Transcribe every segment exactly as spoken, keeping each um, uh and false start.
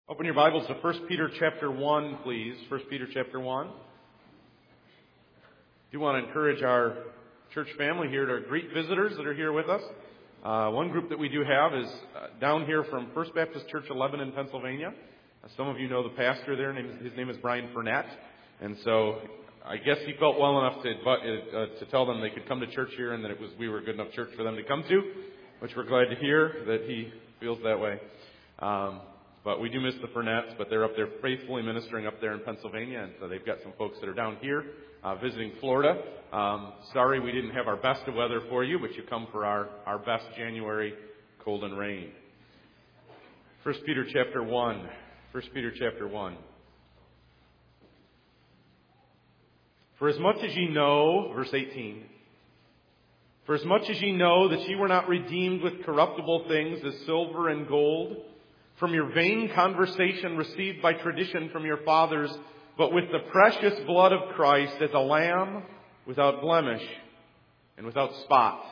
Open your Bibles to First Peter chapter one, please. First Peter chapter one. I do want to encourage our church family here to greet visitors that are here with us. Uh, one group that we do have is uh, down here from First Baptist Church of Lebanon, Pennsylvania. Uh, some of you know the pastor there. Name, his name is Brian Furnett. And so I guess he felt well enough to, uh, to tell them they could come to church here and that it was we were a good enough church for them to come to, which we're glad to hear that he feels that way. Um, But we do miss the Furnetts, but they're up there faithfully ministering up there in Pennsylvania, and so they've got some folks that are down here uh, visiting Florida. Um, sorry we didn't have our best of weather for you, but you come for our, our best January cold and rain. First Peter chapter one. First Peter chapter one. For as much as ye know, verse eighteen, for as much as ye know that ye were not redeemed with corruptible things as silver and gold, from your vain conversation received by tradition from your fathers, but with the precious blood of Christ as a lamb without blemish and without spot.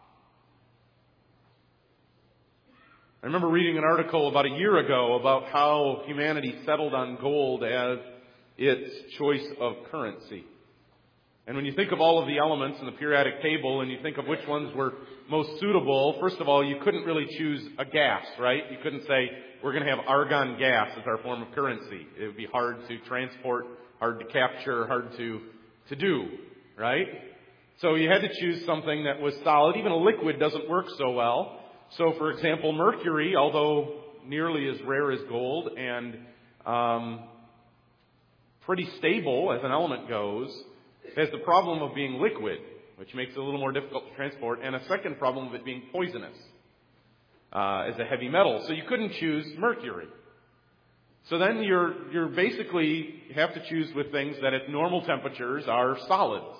I remember reading an article about a year ago about how humanity settled on gold as its choice of currency. And when you think of all of the elements in the periodic table and you think of which ones were most suitable, first of all, you couldn't really choose a gas, right? You couldn't say, we're going to have argon gas as our form of currency. It would be hard to transport, hard to capture, hard to, to do, right? So you had to choose something that was solid. Even a liquid doesn't work so well. So, for example, mercury, although nearly as rare as gold and um, pretty stable as an element goes, has the problem of being liquid, which makes it a little more difficult to transport, and a second problem of it being poisonous uh, as a heavy metal. So you couldn't choose mercury. So then you're you're basically you have to choose with things that at normal temperatures are solids.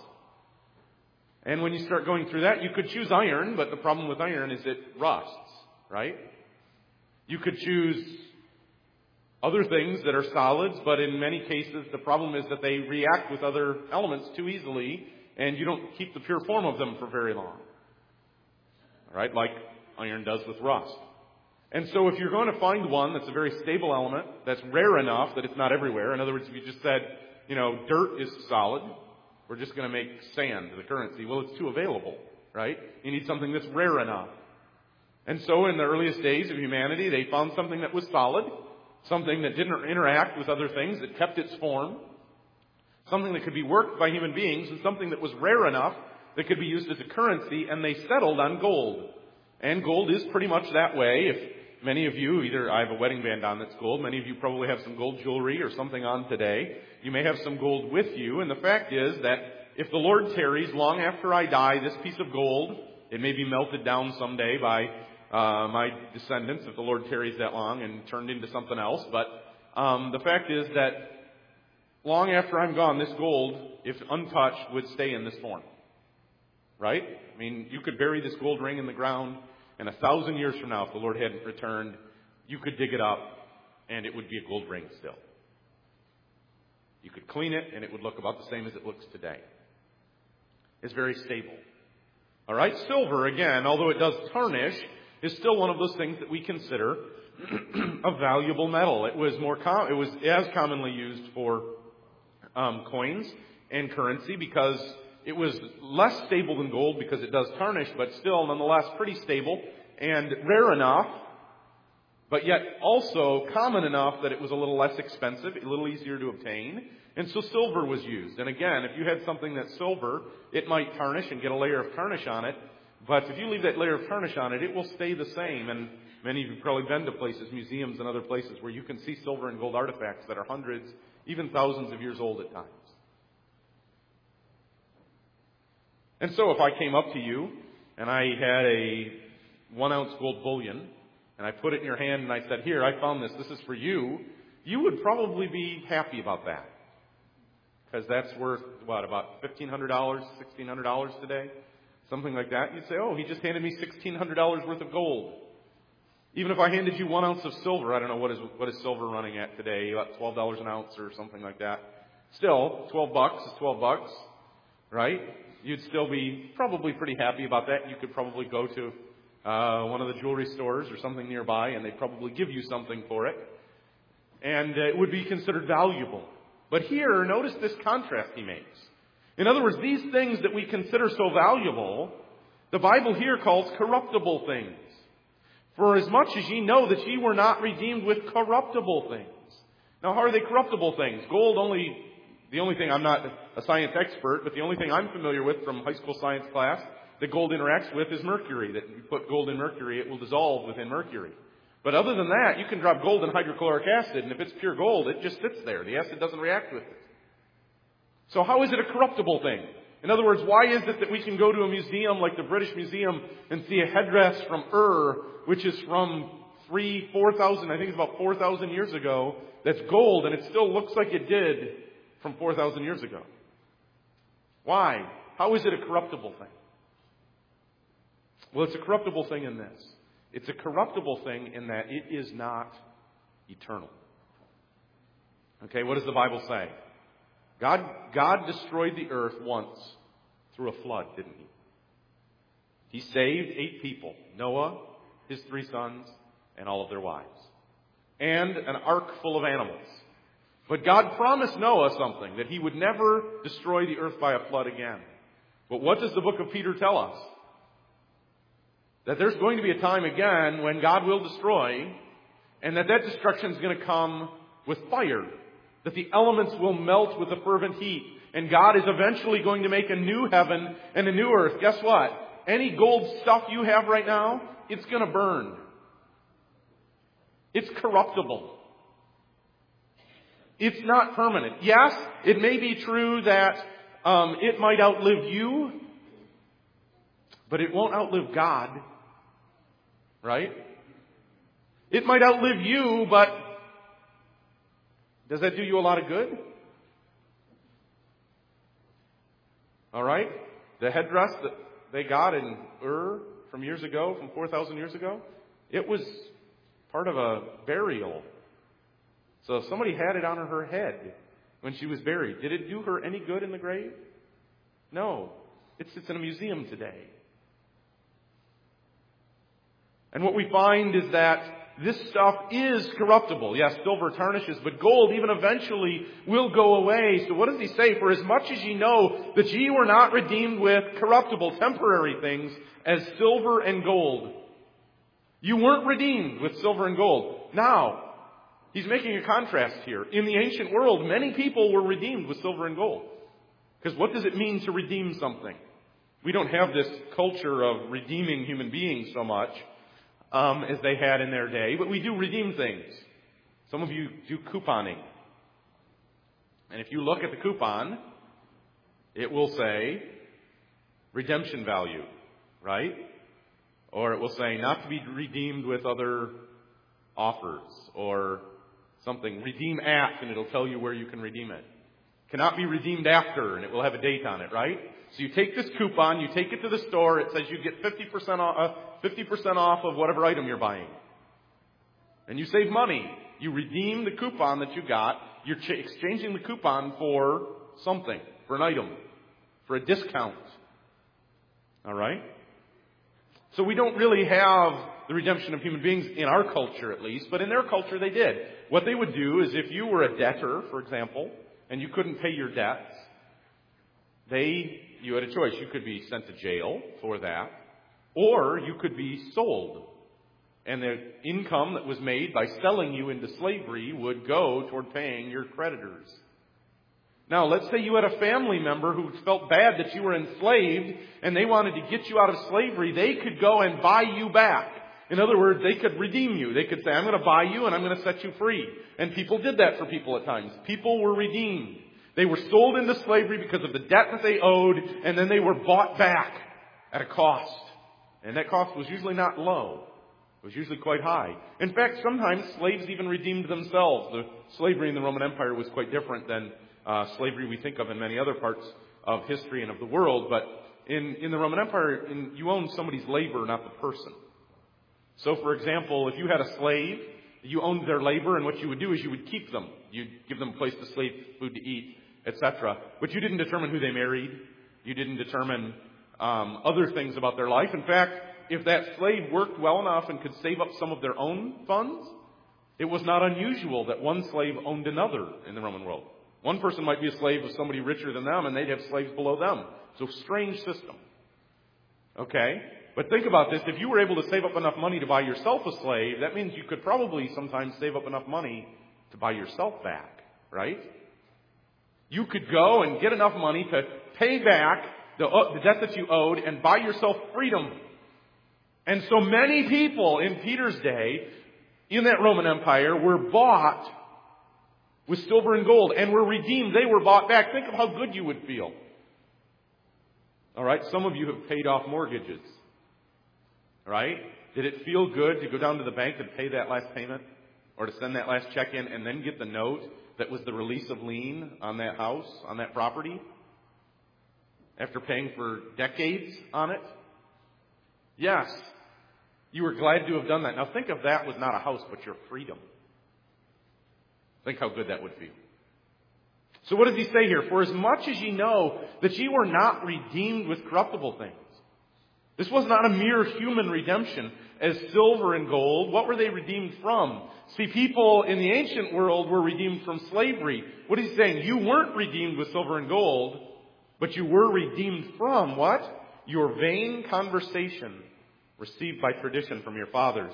And when you start going through that, you could choose iron, but the problem with iron is it rusts, right? You could choose other things that are solids, but in many cases the problem is that they react with other elements too easily, and you don't keep the pure form of them for very long. All right, like iron does with rust. And so if you're going to find one that's a very stable element, that's rare enough that it's not everywhere, in other words, if you just said, you know, dirt is solid, we're just going to make sand the currency. Well, it's too available, right? You need something that's rare enough. And so in the earliest days of humanity, they found something that was solid, something that didn't interact with other things, that kept its form, something that could be worked by human beings, and something that was rare enough that could be used as a currency, and they settled on gold. And gold is pretty much that way. If many of you, either I have a wedding band on that's gold, many of you probably have some gold jewelry or something on today. You may have some gold with you, and the fact is that if the Lord tarries long after I die, this piece of gold, it may be melted down someday by Uh, my descendants, if the Lord tarries that long, and turned into something else. But um, the fact is that long after I'm gone, this gold, if untouched, would stay in this form. Right? I mean, you could bury this gold ring in the ground, and a thousand years from now, if the Lord hadn't returned, you could dig it up, and it would be a gold ring still. You could clean it, and it would look about the same as it looks today. It's very stable. All right? Silver, again, although it does tarnish, is still one of those things that we consider a valuable metal. It was more com- it was as commonly used for um, coins and currency because it was less stable than gold because it does tarnish, but still nonetheless pretty stable and rare enough, but yet also common enough that it was a little less expensive, a little easier to obtain. And so silver was used. And again, if you had something that's silver, it might tarnish and get a layer of tarnish on it. But if you leave that layer of tarnish on it, it will stay the same. And many of you have probably been to places, museums and other places, where you can see silver and gold artifacts that are hundreds, even thousands of years old at times. And so if I came up to you and I had a one ounce gold bullion and I put it in your hand and I said, here, I found this, this is for you, you would probably be happy about that. Because that's worth, what, about fifteen hundred dollars, sixteen hundred dollars today? Something like that. You'd say, oh, he just handed me sixteen hundred dollars worth of gold. Even if I handed you one ounce of silver, I don't know what is what is silver running at today, about twelve dollars an ounce or something like that. Still, twelve bucks is twelve bucks, right? You'd still be probably pretty happy about that. You could probably go to uh, one of the jewelry stores or something nearby, and they'd probably give you something for it. and uh, it would be considered valuable. But here, notice this contrast he makes. In other words, these things that we consider so valuable, the Bible here calls corruptible things. For as much as ye know that ye were not redeemed with corruptible things. Now, how are they corruptible things? Gold only, the only thing, I'm not a science expert, but the only thing I'm familiar with from high school science class that gold interacts with is mercury. That you put gold in mercury, it will dissolve within mercury. But other than that, you can drop gold in hydrochloric acid, and if it's pure gold, it just sits there. The acid doesn't react with it. So how is it a corruptible thing? In other words, why is it that we can go to a museum like the British Museum and see a headdress from Ur, which is from three, four thousand, I think it's about four thousand years ago, that's gold, and it still looks like it did from four thousand years ago? Why? How is it a corruptible thing? Well, it's a corruptible thing in this. It's a corruptible thing in that it is not eternal. Okay, what does the Bible say? God, God destroyed the earth once through a flood, didn't he? He saved eight people. Noah, his three sons, and all of their wives. And an ark full of animals. But God promised Noah something, that he would never destroy the earth by a flood again. But what does the book of Peter tell us? That there's going to be a time again when God will destroy, and that that destruction is going to come with fire. That the elements will melt with a fervent heat. And God is eventually going to make a new heaven and a new earth. Guess what? Any gold stuff you have right now, it's going to burn. It's corruptible. It's not permanent. Yes, it may be true that um, it might outlive you, but it won't outlive God. Right? It might outlive you, but does that do you a lot of good? All right? The headdress that they got in Ur from years ago, from four thousand years ago, it was part of a burial. So somebody had it on her head when she was buried. Did it do her any good in the grave? No. It sits in a museum today. And what we find is that this stuff is corruptible. Yes, silver tarnishes, but gold even eventually will go away. So what does he say? For as much as ye know that ye were not redeemed with corruptible, temporary things, as silver and gold. You weren't redeemed with silver and gold. Now, he's making a contrast here. In the ancient world, many people were redeemed with silver and gold. Because what does it mean to redeem something? We don't have this culture of redeeming human beings so much Um, as they had in their day, but we do redeem things. Some of you do couponing. And if you look at the coupon, it will say redemption value, right? Or it will say not to be redeemed with other offers or something. Redeem at, and it'll tell you where you can redeem it. Cannot be redeemed after, and it will have a date on it, right? So you take this coupon, you take it to the store, it says you get fifty percent off, uh, fifty percent off of whatever item you're buying. And you save money. You redeem the coupon that you got. You're ch- exchanging the coupon for something, for an item, for a discount. All right? So we don't really have the redemption of human beings in our culture, at least, but in their culture they did. What they would do is if you were a debtor, for example, and you couldn't pay your debts, they, you had a choice. You could be sent to jail for that, or you could be sold. And the income that was made by selling you into slavery would go toward paying your creditors. Now, let's say you had a family member who felt bad that you were enslaved, and they wanted to get you out of slavery. They could go and buy you back. In other words, they could redeem you. They could say, I'm going to buy you and I'm going to set you free. And people did that for people at times. People were redeemed. They were sold into slavery because of the debt that they owed, and then they were bought back at a cost. And that cost was usually not low. It was usually quite high. In fact, sometimes slaves even redeemed themselves. The slavery in the Roman Empire was quite different than uh, slavery we think of in many other parts of history and of the world. But in, in the Roman Empire, in, you owned somebody's labor, not the person. So, for example, if you had a slave, you owned their labor, and what you would do is you would keep them. You'd give them a place to sleep, food to eat, et cetera. But you didn't determine who they married. You didn't determine um, other things about their life. In fact, if that slave worked well enough and could save up some of their own funds, It was not unusual that one slave owned another in the Roman world. One person might be a slave of somebody richer than them, and they'd have slaves below them. So, strange system. Okay? But think about this. If you were able to save up enough money to buy yourself a slave, that means you could probably sometimes save up enough money to buy yourself back. Right? You could go and get enough money to pay back the, uh, the debt that you owed and buy yourself freedom. And so many people in Peter's day, in that Roman Empire, were bought with silver and gold and were redeemed. They were bought back. Think of how good you would feel. All right, some of you have paid off mortgages. Right? Did it feel good to go down to the bank and pay that last payment? Or to send that last check in and then get the note that was the release of lien on that house, on that property? After paying for decades on it? Yes. You were glad to have done that. Now think of that was not a house, but your freedom. Think how good that would feel. So what does he say here? For as much as ye know that ye were not redeemed with corruptible things. This was not a mere human redemption as silver and gold. What were they redeemed from? See, people in the ancient world were redeemed from slavery. What is he saying? You weren't redeemed with silver and gold, but you were redeemed from what? Your vain conversation received by tradition from your fathers.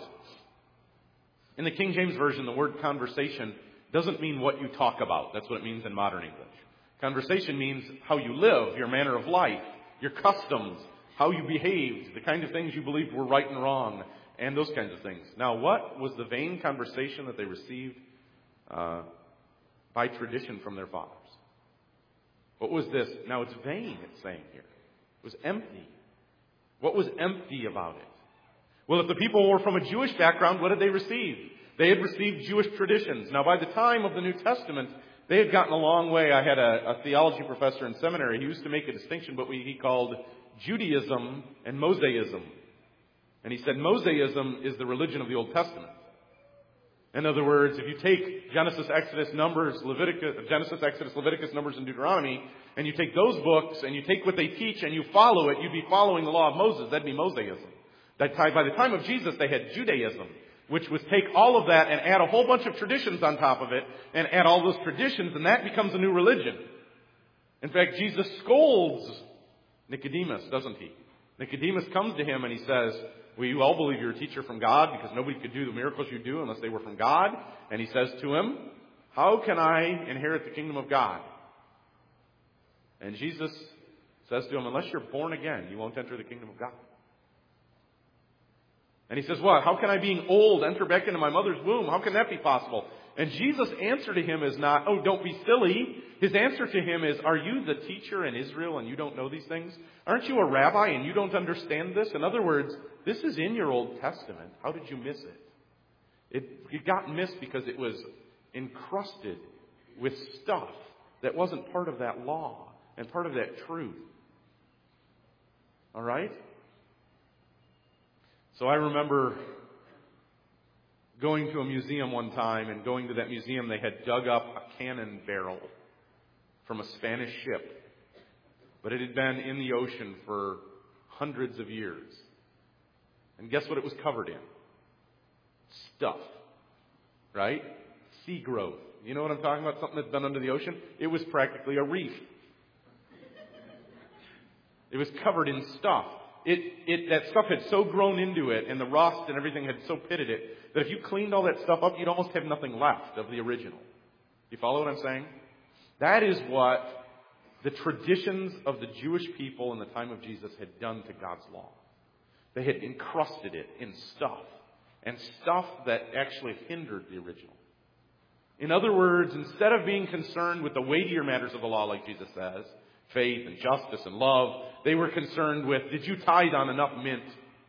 In the King James Version, the word conversation doesn't mean what you talk about. That's what it means in modern English. Conversation means how you live, your manner of life, your customs, how you behaved, the kind of things you believed were right and wrong, and those kinds of things. Now, what was the vain conversation that they received uh, by tradition from their fathers? What was this? Now, it's vain, it's saying here. It was empty. What was empty about it? Well, if the people were from a Jewish background, what did they receive? They had received Jewish traditions. Now, by the time of the New Testament, they had gotten a long way. I had a, a theology professor in seminary. He used to make a distinction, but he called Judaism and Mosaism. And he said Mosaism is the religion of the Old Testament. In other words, if you take Genesis, Exodus, Numbers, Leviticus, Genesis, Exodus, Leviticus, Numbers, and Deuteronomy, and you take those books and you take what they teach and you follow it, you'd be following the law of Moses. That'd be Mosaism. That time, by the time of Jesus, they had Judaism, which was take all of that and add a whole bunch of traditions on top of it, and add all those traditions, and that becomes a new religion. In fact, Jesus scolds Nicodemus, doesn't he? Nicodemus comes to him and he says, we all believe you're a teacher from God because nobody could do the miracles you do unless they were from God. And he says to him, how can I inherit the kingdom of God? And Jesus says to him, unless you're born again, you won't enter the kingdom of God. And he says, what? How can I, being old, enter back into my mother's womb? How can that be possible? And Jesus' answer to him is not, oh, don't be silly. His answer to him is, are you the teacher in Israel and you don't know these things? Aren't you a rabbi and you don't understand this? In other words, this is in your Old Testament. How did you miss it? It, it got missed because it was encrusted with stuff that wasn't part of that law and part of that truth. All right? So I remember going to a museum one time, and going to that museum, they had dug up a cannon barrel from a Spanish ship. But it had been in the ocean for hundreds of years. And guess what it was covered in? Stuff. Right? Sea growth. You know what I'm talking about? Something that's been under the ocean? It was practically a reef. It was covered in stuff. It, it, that stuff had so grown into it, and the rust and everything had so pitted it, that if you cleaned all that stuff up, you'd almost have nothing left of the original. You follow what I'm saying? That is what the traditions of the Jewish people in the time of Jesus had done to God's law. They had encrusted it in stuff, and stuff that actually hindered the original. In other words, instead of being concerned with the weightier matters of the law, like Jesus says, faith and justice and love, they were concerned with, did you tithe on enough mint?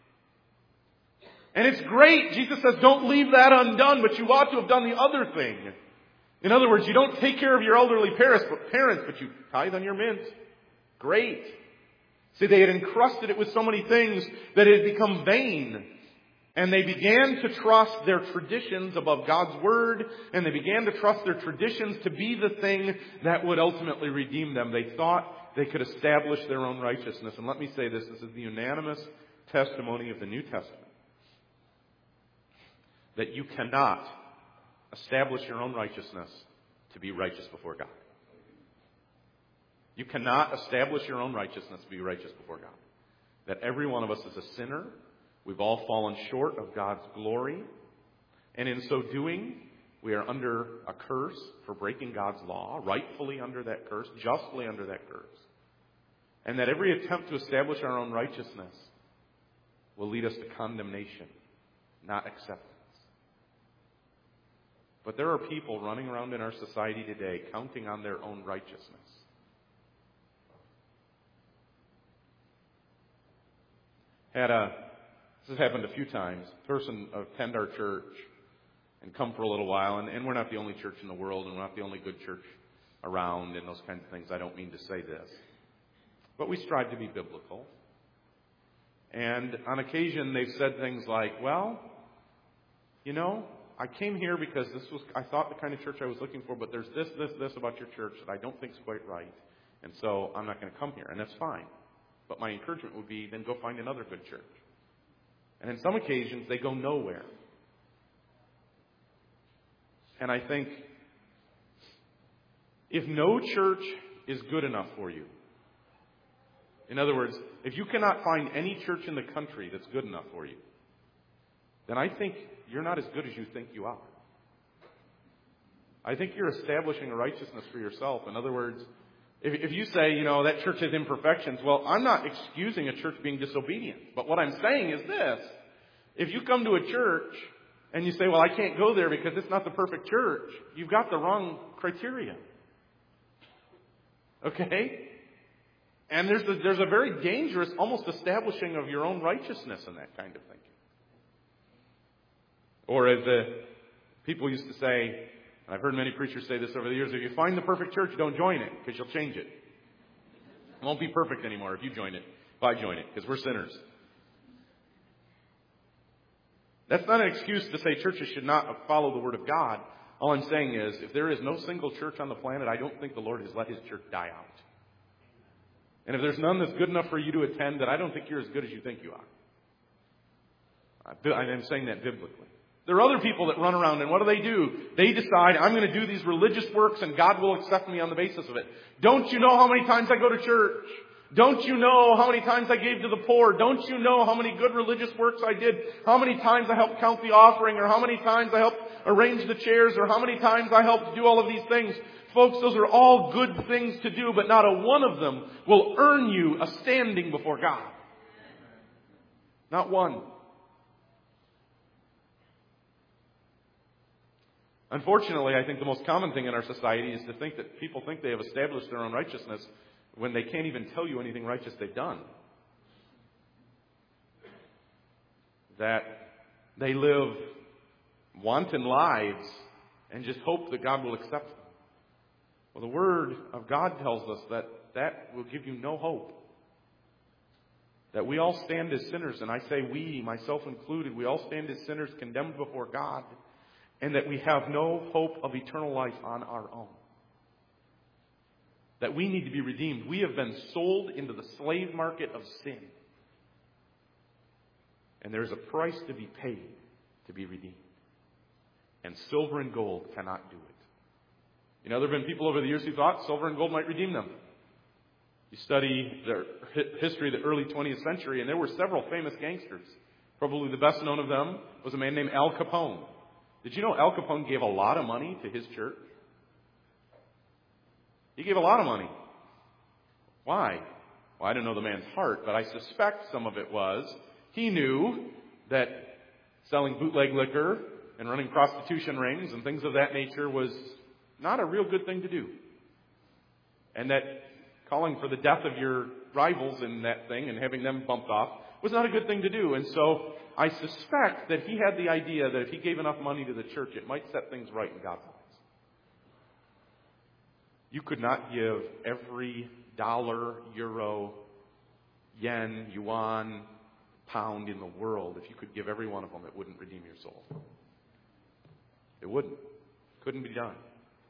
And it's great. Jesus says, don't leave that undone, but you ought to have done the other thing. In other words, you don't take care of your elderly parents, but parents, but you tithe on your mint. Great. See, they had encrusted it with so many things that it had become vain. And they began to trust their traditions above God's Word, and they began to trust their traditions to be the thing that would ultimately redeem them. They thought they could establish their own righteousness. And let me say this, this is the unanimous testimony of the New Testament, that you cannot establish your own righteousness to be righteous before God. You cannot establish your own righteousness to be righteous before God. That every one of us is a sinner. We've all fallen short of God's glory. And in so doing, we are under a curse for breaking God's law, rightfully under that curse, justly under that curse. And that every attempt to establish our own righteousness will lead us to condemnation, not acceptance. But there are people running around in our society today counting on their own righteousness. Had a, this has happened a few times, a person attend our church and come for a little while, and, and we're not the only church in the world, and we're not the only good church around, and those kinds of things. I don't mean to say this. But we strive to be biblical. And on occasion, they've said things like, well, you know, I came here because this was, I thought the kind of church I was looking for, but there's this, this, this about your church that I don't think is quite right. And so I'm not going to come here. And that's fine. But my encouragement would be, then go find another good church. And in some occasions, they go nowhere. And I think, if no church is good enough for you, in other words, if you cannot find any church in the country that's good enough for you, then I think you're not as good as you think you are. I think you're establishing a righteousness for yourself. In other words, if, if you say, you know, that church has imperfections, well, I'm not excusing a church being disobedient. But what I'm saying is this. If you come to a church and you say, well, I can't go there because it's not the perfect church, you've got the wrong criteria. Okay? And there's a, there's a very dangerous, almost establishing of your own righteousness in that kind of thinking. Or as the people used to say, and I've heard many preachers say this over the years, if you find the perfect church, don't join it, because you'll change it. It won't be perfect anymore if you join it, if I join it, because we're sinners. That's not an excuse to say churches should not follow the Word of God. All I'm saying is, if there is no single church on the planet, I don't think the Lord has let His church die out. And if there's none that's good enough for you to attend, then I don't think you're as good as you think you are. I'm saying that biblically. There are other people that run around, and what do they do? They decide, I'm going to do these religious works, and God will accept me on the basis of it. Don't you know how many times I go to church? Don't you know how many times I gave to the poor? Don't you know how many good religious works I did? How many times I helped count the offering, or how many times I helped arrange the chairs, or how many times I helped do all of these things? Folks, those are all good things to do, but not a one of them will earn you a standing before God. Not one. Unfortunately, I think the most common thing in our society is to think that people think they have established their own righteousness when they can't even tell you anything righteous they've done. That they live wanton lives and just hope that God will accept them. Well, the Word of God tells us that that will give you no hope. That we all stand as sinners, and I say we, myself included, we all stand as sinners condemned before God, and that we have no hope of eternal life on our own. That we need to be redeemed. We have been sold into the slave market of sin. And there is a price to be paid to be redeemed. And silver and gold cannot do it. You know, there have been people over the years who thought silver and gold might redeem them. You study the history of the early twentieth century, and there were several famous gangsters. Probably the best known of them was a man named Al Capone. Did you know Al Capone gave a lot of money to his church? He gave a lot of money. Why? Well, I don't know the man's heart, but I suspect some of it was he knew that selling bootleg liquor and running prostitution rings and things of that nature was not a real good thing to do. And that calling for the death of your rivals in that thing and having them bumped off was not a good thing to do. And so I suspect that he had the idea that if he gave enough money to the church, it might set things right in God's eyes. You could not give every dollar, euro, yen, yuan, pound in the world. If you could give every one of them, it wouldn't redeem your soul. It wouldn't. Couldn't be done.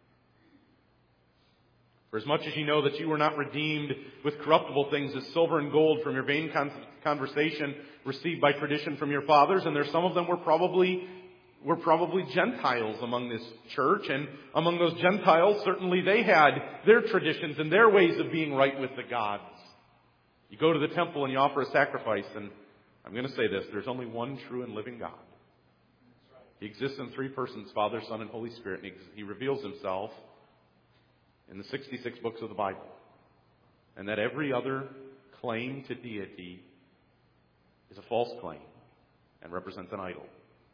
For as much as you know that you were not redeemed with corruptible things as silver and gold from your vain con- conversation received by tradition from your fathers, and there's some of them were probably were probably Gentiles among this church, and among those Gentiles, certainly they had their traditions and their ways of being right with the gods. You go to the temple and you offer a sacrifice, and I'm going to say this, there's only one true and living God. He exists in three persons, Father, Son, and Holy Spirit, and he reveals himself in the sixty-six books of the Bible. And that every other claim to deity is a false claim and represents an idol.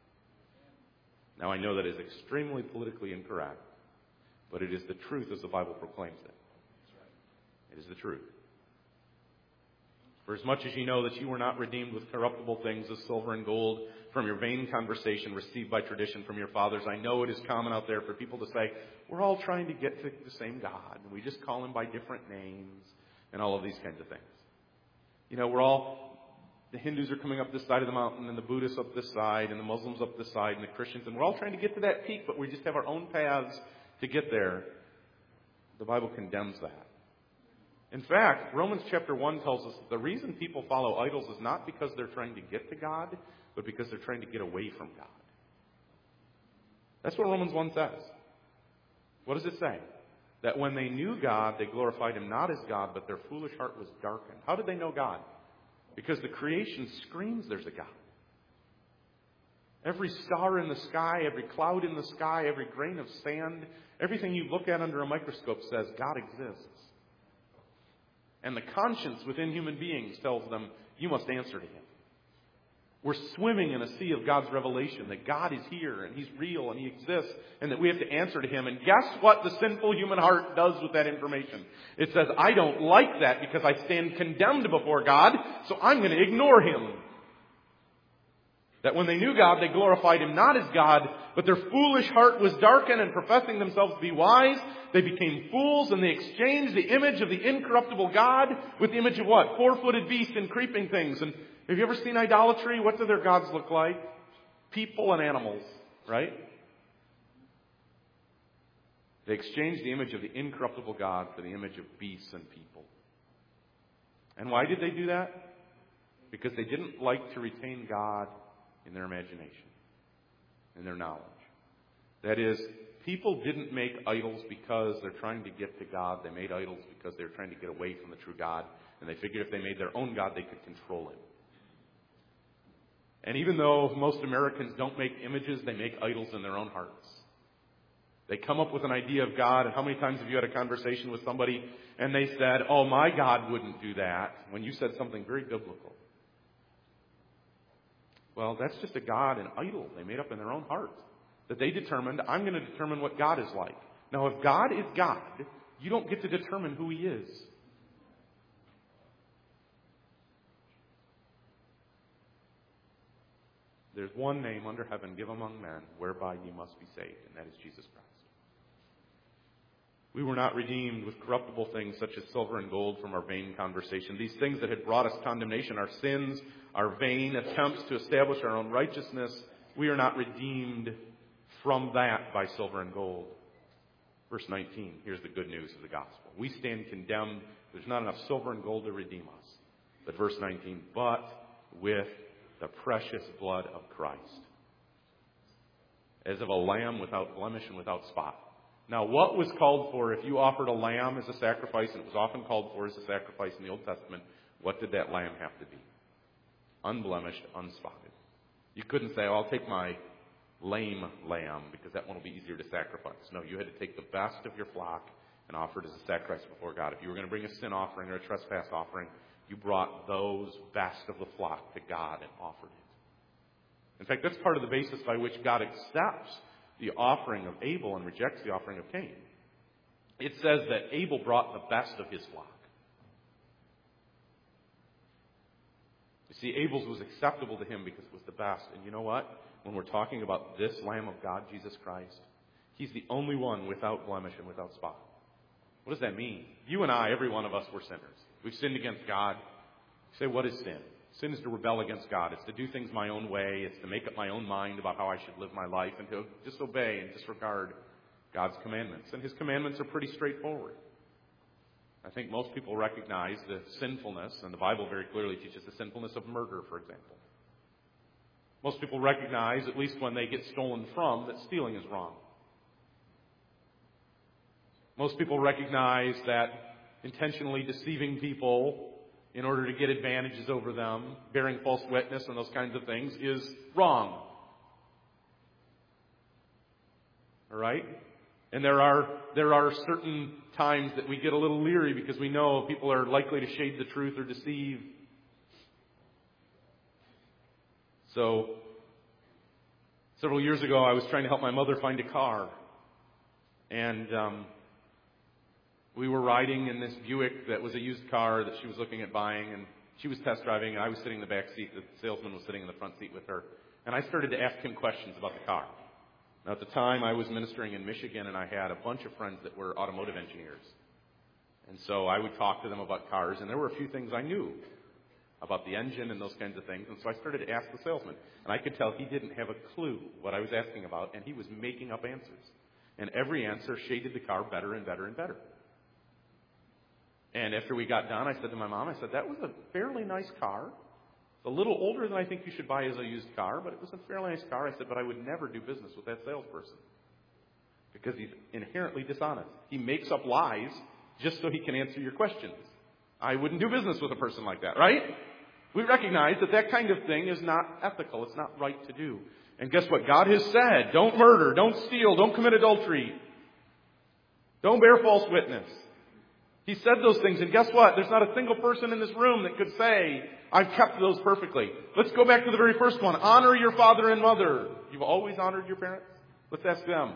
Now, I know that is extremely politically incorrect, but it is the truth as the Bible proclaims it. It is the truth. For as much as you know that you were not redeemed with corruptible things as silver and gold from your vain conversation received by tradition from your fathers, I know it is common out there for people to say, we're all trying to get to the same God, and we just call him by different names, and all of these kinds of things. You know, we're all, the Hindus are coming up this side of the mountain, and the Buddhists up this side, and the Muslims up this side, and the Christians, and we're all trying to get to that peak, but we just have our own paths to get there. The Bible condemns that. In fact, Romans chapter one tells us that the reason people follow idols is not because they're trying to get to God, but because they're trying to get away from God. That's what Romans one says. What does it say? That when they knew God, they glorified him not as God, but their foolish heart was darkened. How did they know God? Because the creation screams there's a God. Every star in the sky, every cloud in the sky, every grain of sand, everything you look at under a microscope says God exists. And the conscience within human beings tells them, you must answer to him. We're swimming in a sea of God's revelation that God is here and he's real and he exists and that we have to answer to him. And guess what the sinful human heart does with that information? It says, I don't like that because I stand condemned before God, so I'm going to ignore him. That when they knew God, they glorified him not as God, but their foolish heart was darkened, and professing themselves to be wise, they became fools, and they exchanged the image of the incorruptible God with the image of what? Four-footed beasts and creeping things. And have you ever seen idolatry? What do their gods look like? People and animals, right? They exchanged the image of the incorruptible God for the image of beasts and people. And why did they do that? Because they didn't like to retain God in their imagination, in their knowledge. That is, people didn't make idols because they're trying to get to God. They made idols because they're trying to get away from the true God. And they figured if they made their own God, they could control him. And even though most Americans don't make images, they make idols in their own hearts. They come up with an idea of God, and how many times have you had a conversation with somebody and they said, oh, my God wouldn't do that, when you said something very biblical? Well, that's just a God, an idol they made up in their own heart. That they determined, I'm going to determine what God is like. Now, if God is God, you don't get to determine who he is. There's one name under heaven given among men whereby ye must be saved, and that is Jesus Christ. We were not redeemed with corruptible things such as silver and gold from our vain conversation. These things that had brought us condemnation, our sins, our vain attempts to establish our own righteousness, we are not redeemed from that by silver and gold. Verse nineteen, here's the good news of the gospel. We stand condemned. There's not enough silver and gold to redeem us. But verse nineteen, but with the precious blood of Christ, as of a lamb without blemish and without spot. Now, what was called for if you offered a lamb as a sacrifice, and it was often called for as a sacrifice in the Old Testament, what did that lamb have to be? Unblemished, unspotted. You couldn't say, oh, I'll take my lame lamb because that one will be easier to sacrifice. No, you had to take the best of your flock and offer it as a sacrifice before God. If you were going to bring a sin offering or a trespass offering, you brought those best of the flock to God and offered it. In fact, that's part of the basis by which God accepts the offering of Abel and rejects the offering of Cain. It says that Abel brought the best of his flock. You see, Abel's was acceptable to him because it was the best. And you know what? When we're talking about this Lamb of God, Jesus Christ, he's the only one without blemish and without spot. What does that mean? You and I, every one of us, were sinners. We've sinned against God. You say, what is sin? Sin is to rebel against God. It's to do things my own way. It's to make up my own mind about how I should live my life and to disobey and disregard God's commandments. And his commandments are pretty straightforward. I think most people recognize the sinfulness, and the Bible very clearly teaches the sinfulness of murder, for example. Most people recognize, at least when they get stolen from, that stealing is wrong. Most people recognize that intentionally deceiving people in order to get advantages over them, bearing false witness and those kinds of things is wrong. All right? And there are there are certain times that we get a little leery because we know people are likely to shade the truth or deceive. So, several years ago, I was trying to help my mother find a car. And um, we were riding in this Buick that was a used car that she was looking at buying. And she was test driving, and I was sitting in the back seat. The salesman was sitting in the front seat with her. And I started to ask him questions about the car. Now, at the time, I was ministering in Michigan, and I had a bunch of friends that were automotive engineers. And so I would talk to them about cars, and there were a few things I knew about the engine and those kinds of things. And so I started to ask the salesman. And I could tell he didn't have a clue what I was asking about, and he was making up answers. And every answer shaded the car better and better and better. And after we got done, I said to my mom, I said, that was a fairly nice car. It's a little older than I think you should buy as a used car, but it was a fairly nice car. I said, but I would never do business with that salesperson because he's inherently dishonest. He makes up lies just so he can answer your questions. I wouldn't do business with a person like that, right? We recognize that that kind of thing is not ethical. It's not right to do. And guess what? God has said, don't murder, don't steal, don't commit adultery, don't bear false witness. He said those things, and guess what? There's not a single person in this room that could say, I've kept those perfectly. Let's go back to the very first one. Honor your father and mother. You've always honored your parents? Let's ask them.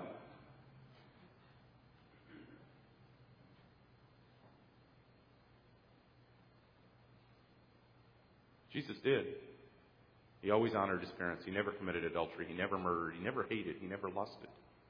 Jesus did. He always honored his parents. He never committed adultery. He never murdered. He never hated. He never lusted.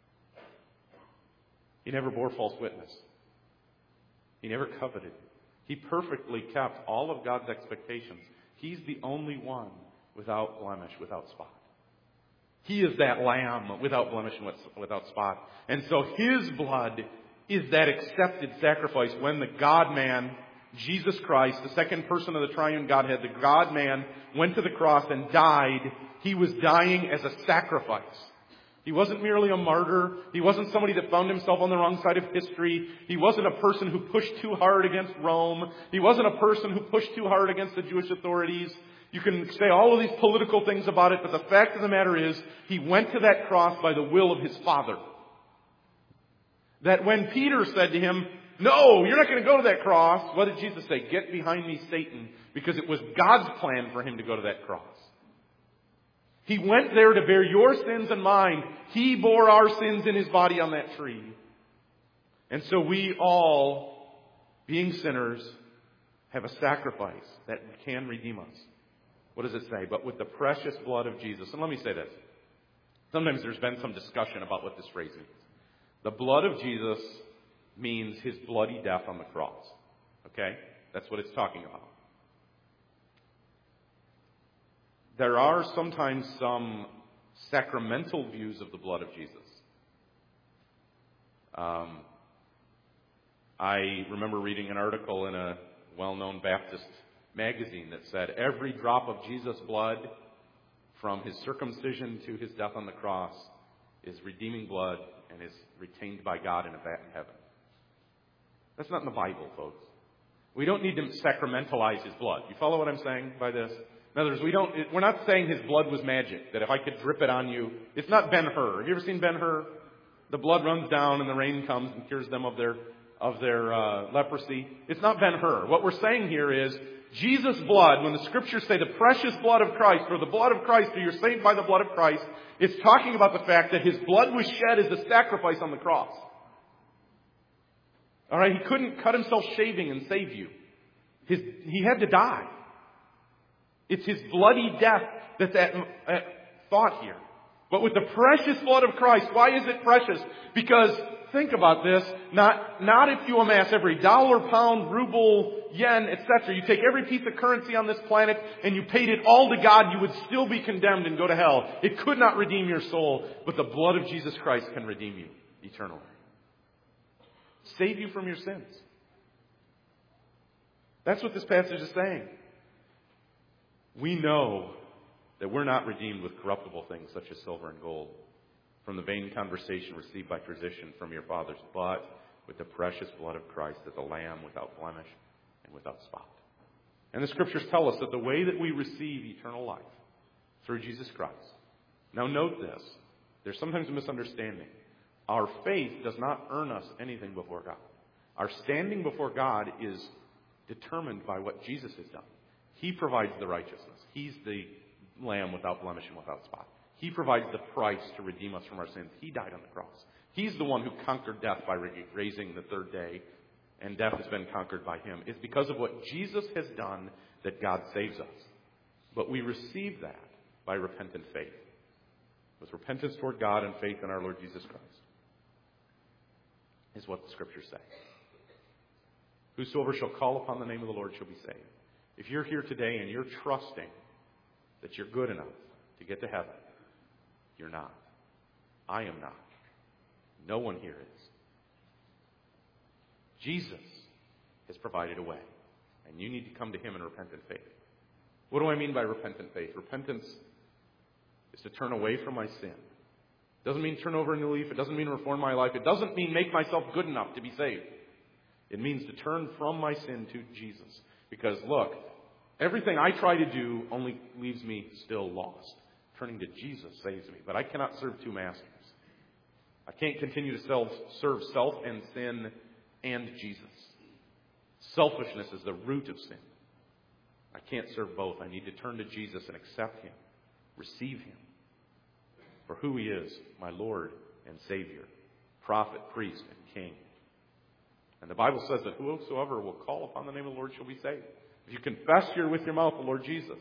He never bore false witness. He never coveted. He perfectly kept all of God's expectations. He's the only one without blemish, without spot. He is that lamb without blemish and without spot. And so his blood is that accepted sacrifice when the God-man, Jesus Christ, the second person of the triune Godhead, the God-man, went to the cross and died. He was dying as a sacrifice. He wasn't merely a martyr. He wasn't somebody that found himself on the wrong side of history. He wasn't a person who pushed too hard against Rome. He wasn't a person who pushed too hard against the Jewish authorities. You can say all of these political things about it, but the fact of the matter is, he went to that cross by the will of his Father. That when Peter said to him, no, you're not going to go to that cross, what did Jesus say? Get behind me, Satan, because it was God's plan for him to go to that cross. He went there to bear your sins and mine. He bore our sins in his body on that tree. And so we all, being sinners, have a sacrifice that can redeem us. What does it say? But with the precious blood of Jesus. And let me say this. Sometimes there's been some discussion about what this phrase means. The blood of Jesus means his bloody death on the cross. Okay? That's what it's talking about. There are sometimes some sacramental views of the blood of Jesus. Um, I remember reading an article in a well-known Baptist magazine that said every drop of Jesus' blood, from his circumcision to his death on the cross, is redeeming blood and is retained by God in a vat in heaven. That's not in the Bible, folks. We don't need to sacramentalize his blood. You follow what I'm saying by this? In other words, we don't, we're not saying his blood was magic, that if I could drip it on you. It's not Ben-Hur. Have you ever seen Ben-Hur? The blood runs down and the rain comes and cures them of their of their uh, leprosy. It's not Ben-Hur. What we're saying here is Jesus' blood, when the scriptures say the precious blood of Christ, or the blood of Christ, or you're saved by the blood of Christ, it's talking about the fact that his blood was shed as a sacrifice on the cross. All right, he couldn't cut himself shaving and save you. His, he had to die. It's his bloody death that's at, at thought here. But with the precious blood of Christ, why is it precious? Because, think about this, not, not if you amass every dollar, pound, ruble, yen, et cetera. You take every piece of currency on this planet and you paid it all to God, you would still be condemned and go to hell. It could not redeem your soul, but the blood of Jesus Christ can redeem you eternally. Save you from your sins. That's what this passage is saying. We know that we're not redeemed with corruptible things such as silver and gold, from the vain conversation received by tradition from your fathers, but with the precious blood of Christ as a lamb without blemish and without spot. And the Scriptures tell us that the way that we receive eternal life through Jesus Christ. Now note this. There's sometimes a misunderstanding. Our faith does not earn us anything before God. Our standing before God is determined by what Jesus has done. He provides the righteousness. He's the lamb without blemish and without spot. He provides the price to redeem us from our sins. He died on the cross. He's the one who conquered death by raising the third day, and death has been conquered by Him. It's because of what Jesus has done that God saves us. But we receive that by repentant faith, with repentance toward God and faith in our Lord Jesus Christ, is what the Scriptures say. Whosoever shall call upon the name of the Lord shall be saved. If you're here today and you're trusting that you're good enough to get to heaven, you're not. I am not. No one here is. Jesus has provided a way, and you need to come to Him in repentant faith. What do I mean by repentant faith? Repentance is to turn away from my sin. It doesn't mean turn over a new leaf. It doesn't mean reform my life. It doesn't mean make myself good enough to be saved. It means to turn from my sin to Jesus. Because, look, everything I try to do only leaves me still lost. Turning to Jesus saves me. But I cannot serve two masters. I can't continue to self, serve self and sin and Jesus. Selfishness is the root of sin. I can't serve both. I need to turn to Jesus and accept Him, receive Him for who He is, my Lord and Savior, prophet, priest, and king. And the Bible says that whosoever will call upon the name of the Lord shall be saved. If you confess here with your mouth the Lord Jesus,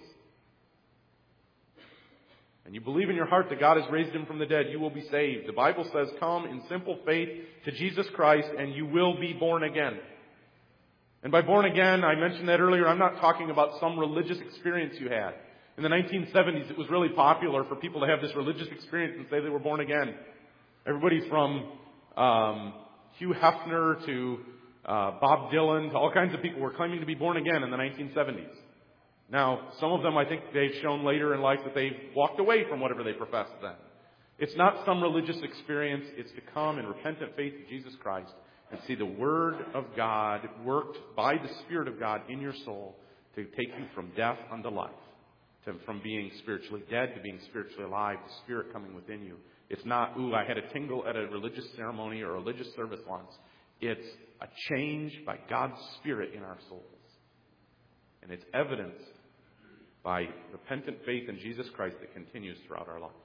and you believe in your heart that God has raised Him from the dead, you will be saved. The Bible says, come in simple faith to Jesus Christ and you will be born again. And by born again, I mentioned that earlier, I'm not talking about some religious experience you had. In the nineteen seventies, it was really popular for people to have this religious experience and say they were born again. Everybody from um, Hugh Hefner to uh, Bob Dylan to all kinds of people were claiming to be born again in the nineteen seventies. Now, some of them, I think they've shown later in life that they've walked away from whatever they professed then. It's not some religious experience. It's to come in repentant faith in Jesus Christ and see the Word of God worked by the Spirit of God in your soul to take you from death unto life, to, from being spiritually dead to being spiritually alive, the Spirit coming within you. It's not, ooh, I had a tingle at a religious ceremony or a religious service once. It's a change by God's Spirit in our souls. And it's evidenced by repentant faith in Jesus Christ that continues throughout our life.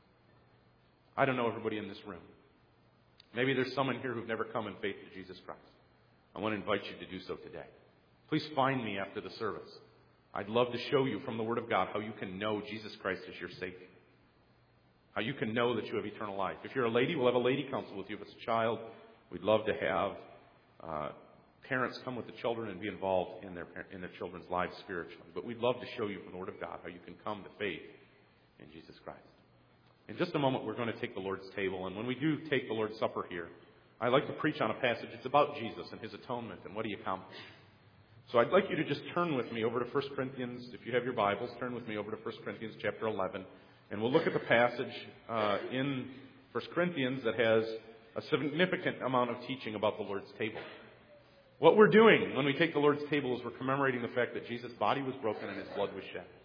I don't know everybody in this room. Maybe there's someone here who've never come in faith to Jesus Christ. I want to invite you to do so today. Please find me after the service. I'd love to show you from the Word of God how you can know Jesus Christ as your Savior. How you can know that you have eternal life. If you're a lady, we'll have a lady council with you. If it's a child, we'd love to have uh, parents come with the children and be involved in their in their children's lives spiritually. But we'd love to show you from the Word of God how you can come to faith in Jesus Christ. In just a moment, we're going to take the Lord's table. And when we do take the Lord's Supper here, I like to preach on a passage. It's about Jesus and His atonement and what He accomplished. So I'd like you to just turn with me over to First Corinthians. If you have your Bibles, turn with me over to First Corinthians chapter eleven. And we'll look at the passage uh, in First Corinthians that has a significant amount of teaching about the Lord's table. What we're doing when we take the Lord's table is we're commemorating the fact that Jesus' body was broken and His blood was shed.